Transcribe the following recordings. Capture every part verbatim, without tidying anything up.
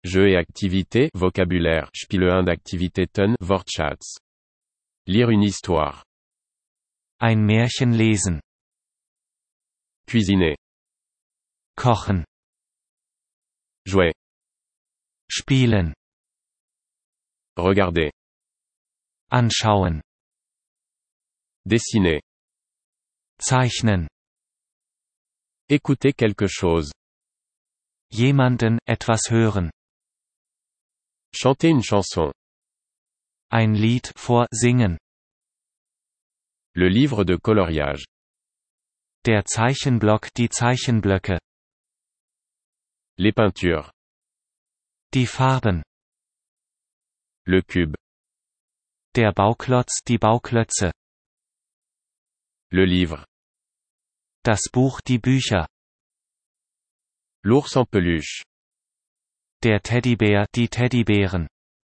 Jeux et activités, vocabulaire, Spiele und Aktivitäten, Wortschatz. Lire une histoire. Ein Märchen lesen. Cuisiner. Kochen. Jouer. Spielen. Regarder. Anschauen. Dessiner. Zeichnen. Écouter quelque chose. Jemanden, etwas hören. Chanter une chanson. Ein Lied vorsingen. Le livre de coloriage. Der Zeichenblock, die Zeichenblöcke. Les peintures. Die Farben. Le cube. Der Bauklotz, die Bauklötze. Le livre. Das Buch, die Bücher. L'ours en peluche. Der Teddybär, die Teddybären.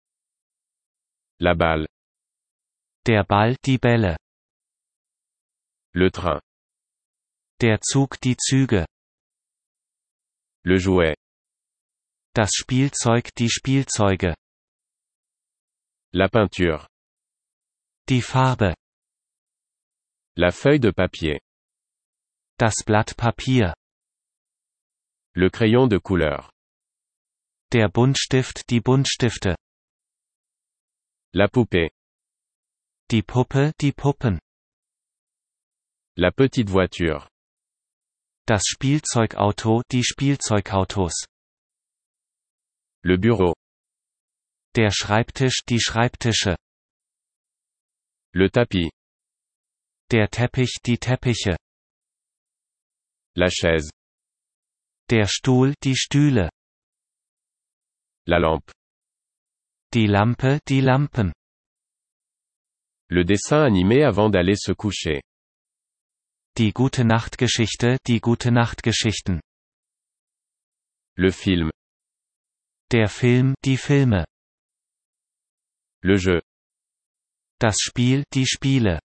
La balle. Der Ball, die Bälle. Le train. Der Zug, die Züge. Le jouet. Das Spielzeug, die Spielzeuge. La peinture. Die Farbe. La feuille de papier. Das Blatt Papier. Le crayon de couleur. Der Buntstift, die Buntstifte. La poupée. Die Puppe, die Puppen. La petite voiture. Das Spielzeugauto, die Spielzeugautos. Le bureau. Der Schreibtisch, die Schreibtische. Le tapis. Der Teppich, die Teppiche. La chaise. Der Stuhl, die Stühle. La lampe. Die Lampe, die Lampen. Le dessin animé avant d'aller se coucher. Die Gute-Nacht-Geschichte, die Gute-Nacht-Geschichten. Le film. Der Film, die Filme. Le jeu. Das Spiel, die Spiele.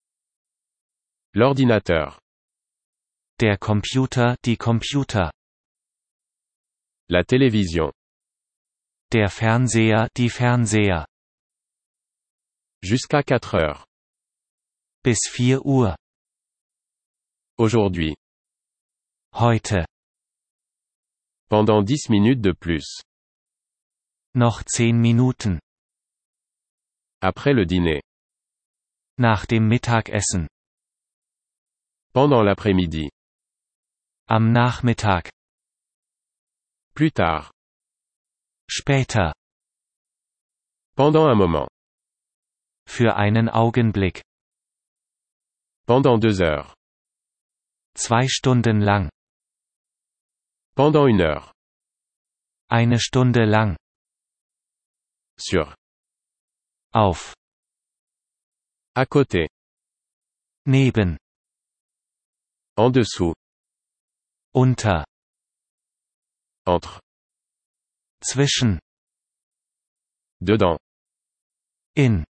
L'ordinateur. Der Computer, die Computer. La télévision. Der Fernseher, die Fernseher. Jusqu'à quatre heures. Bis vier Uhr. Aujourd'hui. Heute. Pendant dix minutes de plus. Noch zehn Minuten. Après le dîner. Nach dem Mittagessen. Pendant l'après-midi. Am Nachmittag. Plus tard. Später. Pendant un moment. Für einen Augenblick. Pendant deux heures. Zwei Stunden lang. Pendant une heure. Eine Stunde lang. Sur. Auf. À côté. Neben. En dessous. Unter. Entre. Zwischen. Dedans. In.